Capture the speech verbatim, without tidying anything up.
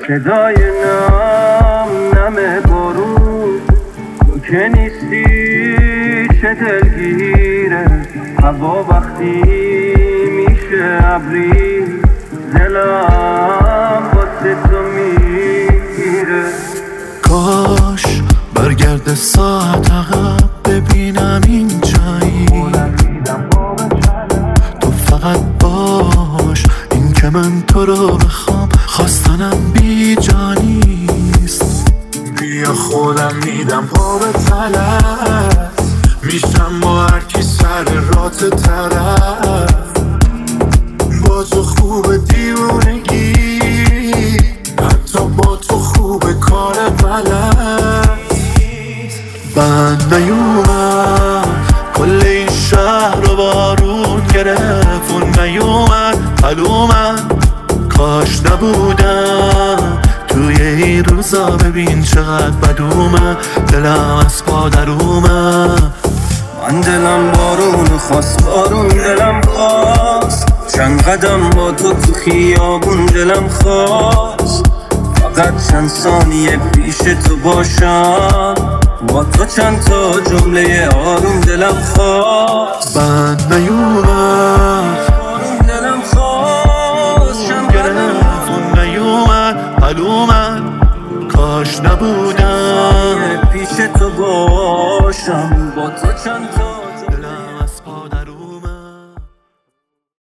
صدای نم نم بارون تو که نیستی چه دلگیره. هوا وقتی میشه ابری دلم واسه تو میره. کاش برگرده ساعت عقب ببینم این جایی، تو فقط باش. این که من تو رو بخوام خواستنم بی جانیست. بیا خودم میدم پا به طلب، میشم با هرکی سر رات طرف. با تو خوب دیوونگی، حتی با تو خوب کار بلد. بند نیومد کل این شهر رو بارون گرفت، اون نیومد حلومد کاش نبودم توی این روزا. ببین چقدر بد اومد دلم از پادر اومد. من دلم بارون خواست بارون دلم خواست، چند قدم با تو تو خیابون دلم خواست. فقط چند ثانیه پیش تو باشم، با تو چند تا جمله آروم دلم خواست. بند نیومد بارون دلم خواست، چند گرفت اون نیومد حلومد کاش نبودم پیش تو باشم، با تو چند تا